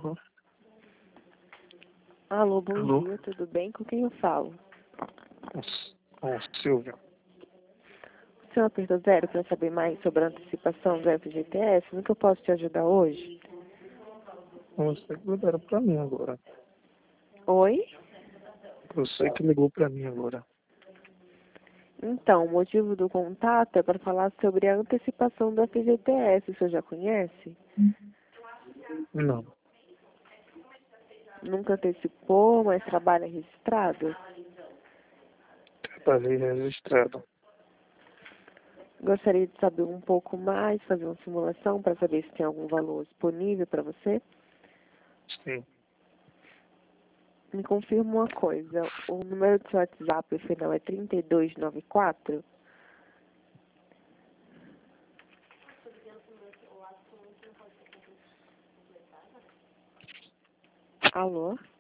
Alô? Alô, bom Alô? dia, tudo bem? Com quem eu falo? Com Silvio. O senhor apertou 0 para saber mais sobre a antecipação do FGTS? No que eu posso te ajudar hoje? Você que ligaram pra mim agora. Oi? Você que ligou pra mim agora. Então, o motivo do contato é para falar sobre a antecipação do FGTS. O senhor já conhece? Não. Nunca antecipou, mas trabalha registrado? Trabalhei registrado. Gostaria de saber um pouco mais, fazer uma simulação para saber se tem algum valor disponível para você? Sim. Me confirma uma coisa, o número do seu WhatsApp, o final é 3294? Alô?